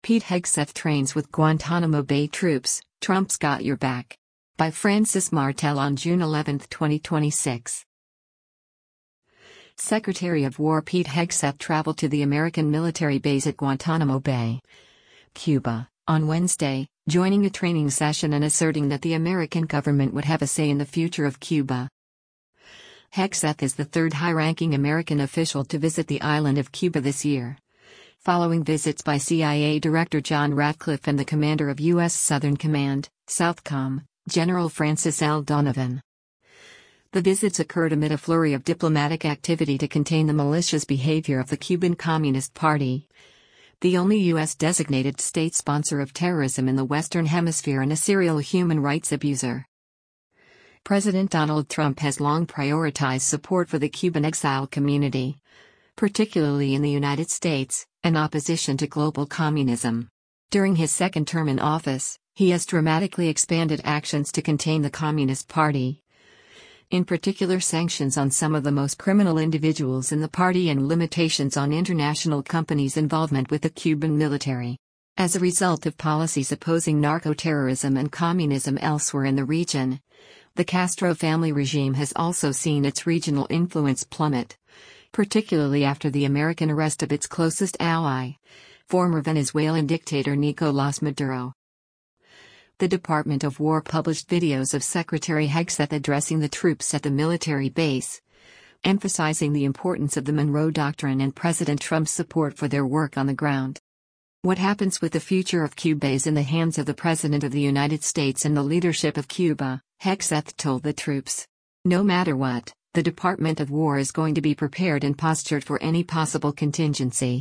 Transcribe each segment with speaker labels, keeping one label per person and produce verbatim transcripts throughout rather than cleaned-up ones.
Speaker 1: Pete Hegseth trains with Guantanamo Bay troops, Trump's got your back. By Francis Martel on June eleventh, twenty twenty-six. Secretary of War Pete Hegseth traveled to the American military base at Guantanamo Bay, Cuba, on Wednesday, joining a training session and asserting that the American government would have a say in the future of Cuba. Hegseth is the third high-ranking American official to visit the island of Cuba this year, following visits by C I A Director John Ratcliffe and the commander of U S Southern Command, SOUTHCOM, General Francis L. Donovan. The visits occurred amid a flurry of diplomatic activity to contain the malicious behavior of the Cuban Communist Party, the only U S-designated state sponsor of terrorism in the Western Hemisphere and a serial human rights abuser. President Donald Trump has long prioritized support for the Cuban exile community, particularly in the United States, in opposition to global communism. During his second term in office, he has dramatically expanded actions to contain the Communist Party, in particular sanctions on some of the most criminal individuals in the party and limitations on international companies' involvement with the Cuban military. As a result of policies opposing narco-terrorism and communism elsewhere in the region, the Castro family regime has also seen its regional influence plummet, particularly after the American arrest of its closest ally, former Venezuelan dictator Nicolás Maduro. The Department of War published videos of Secretary Hegseth addressing the troops at the military base, emphasizing the importance of the Monroe Doctrine and President Trump's support for their work on the ground. What happens with the future of Cuba is in the hands of the President of the United States and the leadership of Cuba, Hegseth told the troops. No matter what, the Department of War is going to be prepared and postured for any possible contingency.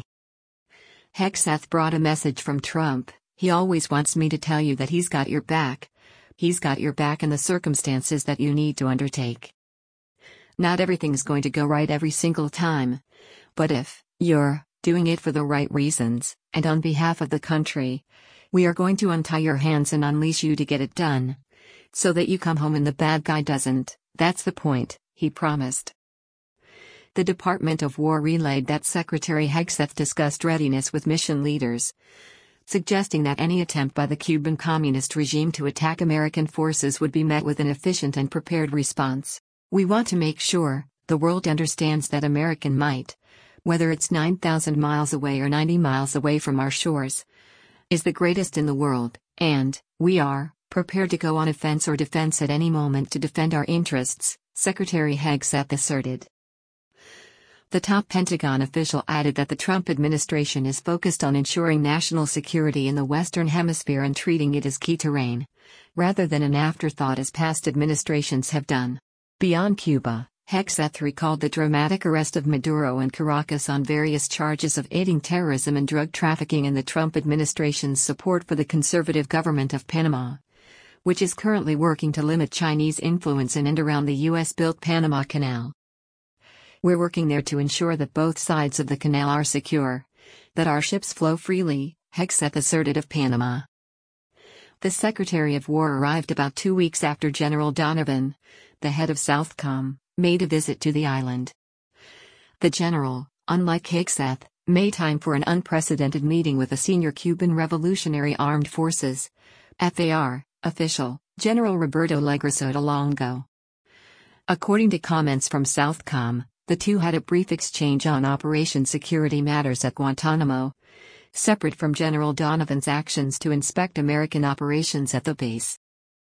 Speaker 1: Hegseth brought a message from Trump. He always wants me to tell you that he's got your back. He's got your back in the circumstances that you need to undertake. Not everything's going to go right every single time. But if you're doing it for the right reasons, and on behalf of the country, we are going to untie your hands and unleash you to get it done, so that you come home and the bad guy doesn't. That's the point, he promised. The Department of War relayed that Secretary Hegseth discussed readiness with mission leaders, suggesting that any attempt by the Cuban Communist regime to attack American forces would be met with an efficient and prepared response. We want to make sure the world understands that American might, whether it's nine thousand miles away or ninety miles away from our shores, is the greatest in the world, and we are prepared to go on offense or defense at any moment to defend our interests, Secretary Hegseth asserted. The top Pentagon official added that the Trump administration is focused on ensuring national security in the Western Hemisphere and treating it as key terrain, rather than an afterthought as past administrations have done. Beyond Cuba, Hegseth recalled the dramatic arrest of Maduro in Caracas on various charges of aiding terrorism and drug trafficking and the Trump administration's support for the conservative government of Panama, which is currently working to limit Chinese influence in and around the U S-built Panama Canal. We're working there to ensure that both sides of the canal are secure, that our ships flow freely, Hegseth asserted of Panama. The Secretary of War arrived about two weeks after General Donovan, the head of SOUTHCOM, made a visit to the island. The general, unlike Hegseth, made time for an unprecedented meeting with a senior Cuban Revolutionary Armed Forces (F A R) official, General Roberto Leguizamo Luengo. According to comments from SOUTHCOM, the two had a brief exchange on Operation Security matters at Guantanamo, separate from General Donovan's actions to inspect American operations at the base.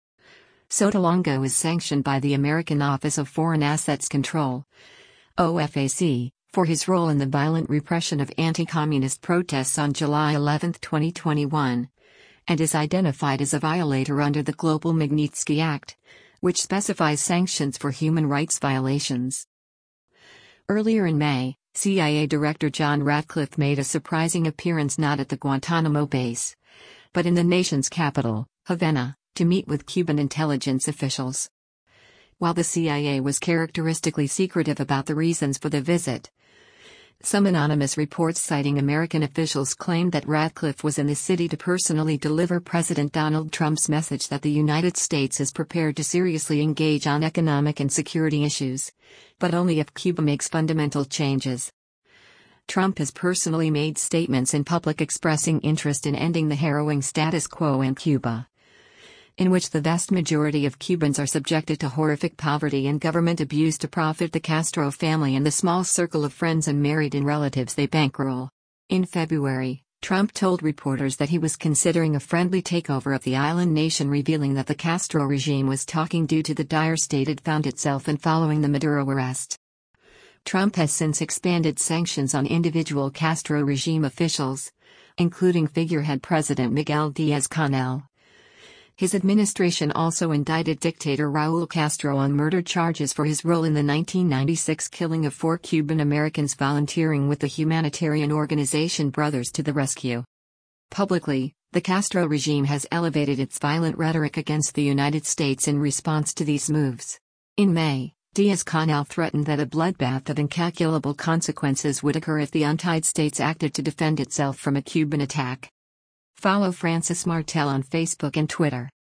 Speaker 1: Luengo is sanctioned by the American Office of Foreign Assets Control, O F A C, for his role in the violent repression of anti-communist protests on July eleventh, twenty twenty-one, and is identified as a violator under the Global Magnitsky Act, which specifies sanctions for human rights violations. Earlier in May, C I A Director John Ratcliffe made a surprising appearance not at the Guantanamo base, but in the nation's capital, Havana, to meet with Cuban intelligence officials. While the C I A was characteristically secretive about the reasons for the visit, some anonymous reports citing American officials claimed that Ratcliffe was in the city to personally deliver President Donald Trump's message that the United States is prepared to seriously engage on economic and security issues, but only if Cuba makes fundamental changes. Trump has personally made statements in public expressing interest in ending the harrowing status quo in Cuba, in which the vast majority of Cubans are subjected to horrific poverty and government abuse to profit the Castro family and the small circle of friends and married-in relatives they bankroll. In February, Trump told reporters that he was considering a friendly takeover of the island nation, revealing that the Castro regime was talking due to the dire state it found itself in following the Maduro arrest. Trump has since expanded sanctions on individual Castro regime officials, including figurehead President Miguel Díaz-Canel. His administration also indicted dictator Raúl Castro on murder charges for his role in the nineteen ninety-six killing of four Cuban Americans volunteering with the humanitarian organization Brothers to the Rescue. Publicly, the Castro regime has elevated its violent rhetoric against the United States in response to these moves. In May, Díaz-Canel threatened that a bloodbath of incalculable consequences would occur if the untied states acted to defend itself from a Cuban attack. Follow Francis Martel on Facebook and Twitter.